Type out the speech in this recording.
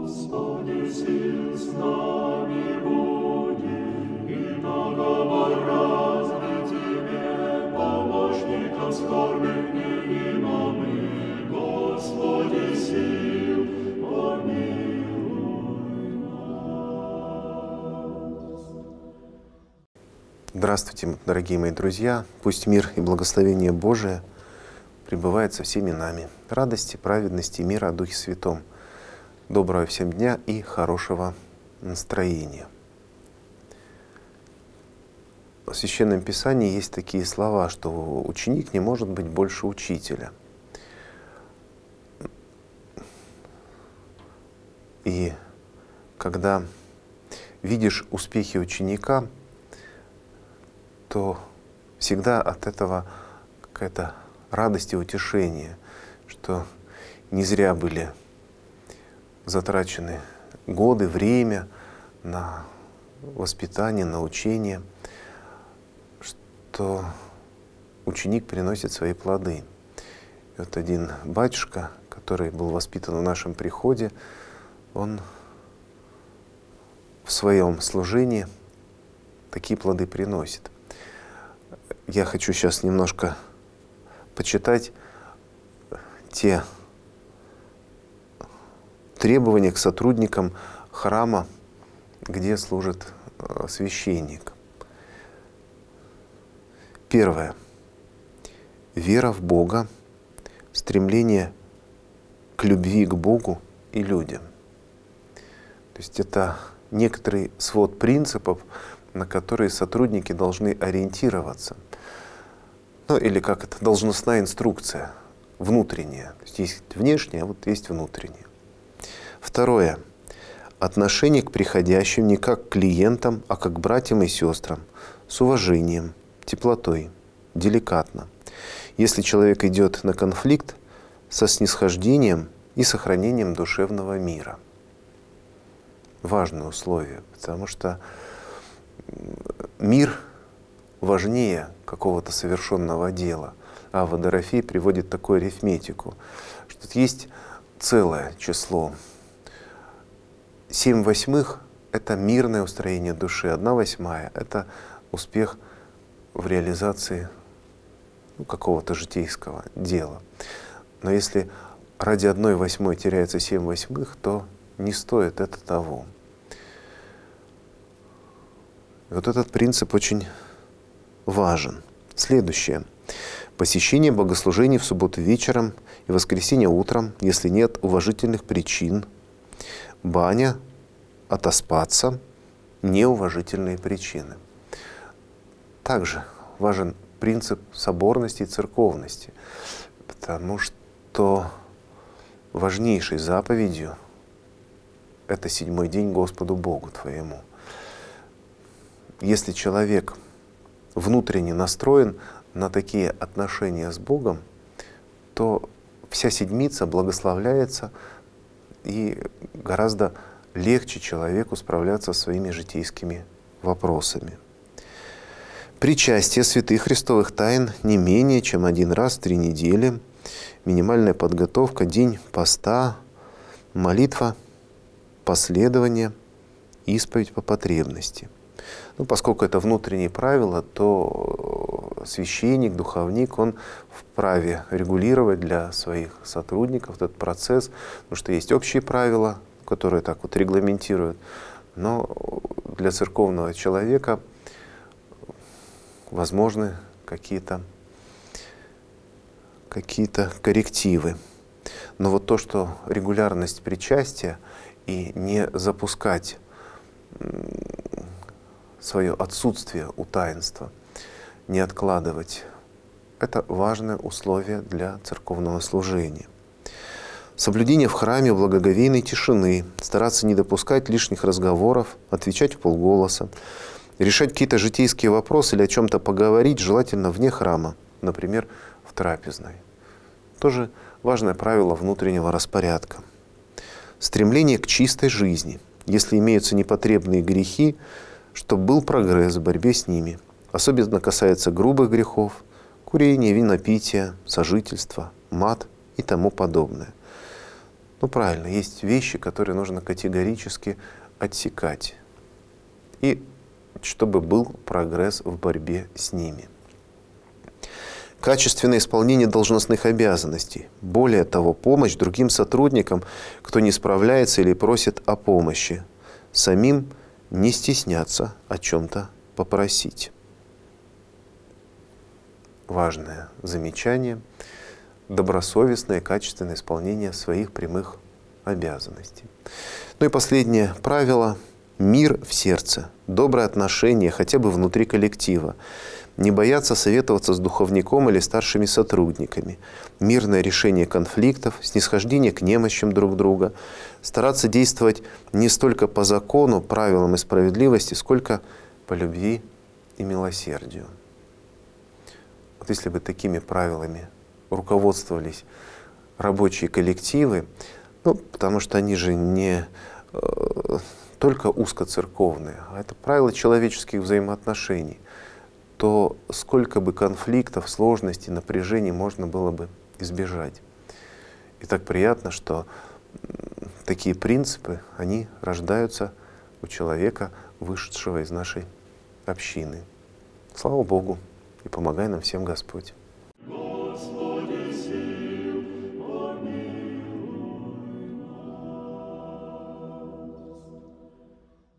Господи, сил с нами будет, и наговор разный Тебе, помощником скорбных невима мы, Господи, сил, помилуй нас. Здравствуйте, дорогие мои друзья! Пусть мир и благословение Божие пребывает со всеми нами. Радости, праведности, мира о Духе Святом. Доброго всем дня и хорошего настроения. В Священном Писании есть такие слова, что ученик не может быть больше учителя. И когда видишь успехи ученика, то всегда от этого какая-то радость и утешение, что не зря были затрачены годы, время на воспитание, на учение, что ученик приносит свои плоды. И вот один батюшка, который был воспитан в нашем приходе, он в своем служении такие плоды приносит. Я хочу сейчас немножко почитать те требования к сотрудникам храма, где служит священник. Первое. Вера в Бога, стремление к любви к Богу и людям. То есть это некоторый свод принципов, на которые сотрудники должны ориентироваться. Ну или как это, должностная инструкция, внутренняя. То есть есть внешняя, а вот есть внутренняя. Второе. Отношение к приходящим не как к клиентам, а как к братьям и сестрам, с уважением, теплотой, деликатно. Если человек идет на конфликт, со снисхождением и сохранением душевного мира. Важное условие, потому что мир важнее какого-то совершенного дела. Авва Дорофей приводит такую арифметику, что есть целое число. 7/8 — это мирное устроение души, 1/8 — это успех в реализации какого-то житейского дела. Но если ради 1/8 теряется 7/8, то не стоит это того. И вот этот принцип очень важен. Следующее. Посещение богослужений в субботу вечером и воскресенье утром, если нет уважительных причин. Баня, отоспаться, неуважительные причины. Также важен принцип соборности и церковности, потому что важнейшей заповедью — это 7-й день Господу Богу твоему. Если человек внутренне настроен на такие отношения с Богом, то вся седмица благословляется, и гораздо легче человеку справляться со своими житейскими вопросами. Причастие святых христовых тайн не менее чем 1 раз в 3 недели, минимальная подготовка, день поста, молитва, последование, исповедь по потребности. Поскольку это внутренние правила, то священник, духовник, он вправе регулировать для своих сотрудников этот процесс, потому что есть общие правила, которые так вот регламентируют, но для церковного человека возможны какие-то коррективы. Но вот то, что регулярность причастия и не запускать свое отсутствие у таинства, не откладывать, это важное условие для церковного служения. Соблюдение в храме благоговейной тишины, стараться не допускать лишних разговоров, отвечать вполголоса, решать какие-то житейские вопросы или о чем-то поговорить, желательно вне храма, например, в трапезной. Тоже важное правило внутреннего распорядка. Стремление к чистой жизни. Если имеются непотребные грехи, чтобы был прогресс в борьбе с ними. Особенно касается грубых грехов, курения, винопития, сожительства, мат и тому подобное. Ну правильно, есть вещи, которые нужно категорически отсекать. И чтобы был прогресс в борьбе с ними. Качественное исполнение должностных обязанностей. Более того, помощь другим сотрудникам, кто не справляется или просит о помощи. Самим не стесняться о чем-то попросить. Важное замечание. Добросовестное, качественное исполнение своих прямых обязанностей. Ну и последнее правило. Мир в сердце, добрые отношения хотя бы внутри коллектива. Не бояться советоваться с духовником или старшими сотрудниками. Мирное решение конфликтов, снисхождение к немощам друг друга. Стараться действовать не столько по закону, правилам и справедливости, сколько по любви и милосердию. Вот если бы такими правилами руководствовались рабочие коллективы, ну, потому что они же не только узкоцерковные, а это правила человеческих взаимоотношений, то сколько бы конфликтов, сложностей, напряжений можно было бы избежать. И так приятно, что такие принципы, они рождаются у человека, вышедшего из нашей общины. Слава Богу, и помогай нам всем Господь. Господь.